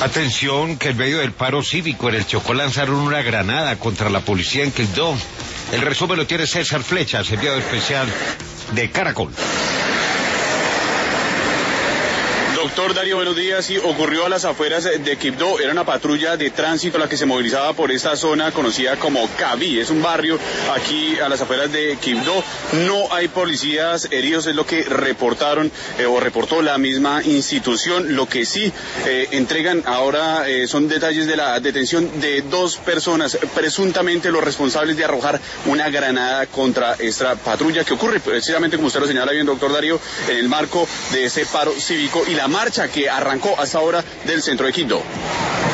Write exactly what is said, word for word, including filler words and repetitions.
Atención, que en medio del paro cívico en el Chocó lanzaron una granada contra la policía en Quibdó. El resumen lo tiene César Flechas, enviado especial de Caracol. Doctor Darío, buenos días. Sí, ocurrió a las afueras de Quibdó. Era una patrulla de tránsito la que se movilizaba por esta zona conocida como Cabí. Es un barrio aquí a las afueras de Quibdó. No hay policías heridos, es lo que reportaron eh, o reportó la misma institución. Lo que sí eh, entregan ahora eh, son detalles de la detención de dos personas, presuntamente los responsables de arrojar una granada contra esta patrulla, que ocurre precisamente, como usted lo señala bien, doctor Darío, en el marco de ese paro cívico y la marcha que arrancó hasta ahora del centro de Quibdó.